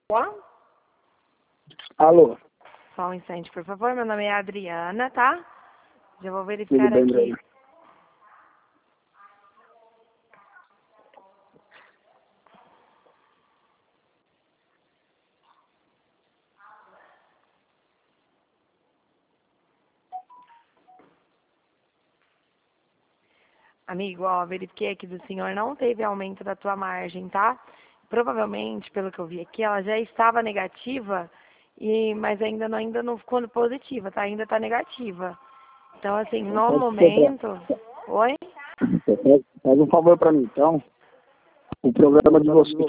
Alô? Só um instante, por favor. Meu nome é Adriana, tá? Já vou Tudo verificar bem, aqui. Breno? Amigo, ó, verifiquei aqui do senhor, não teve aumento da tua margem, tá? Provavelmente, pelo que eu vi aqui, ela já estava negativa, mas ainda não ficou positiva, tá? Ainda tá negativa. Então, assim, no Pode momento... Oi? Faz um favor para mim, então. O programa de vocês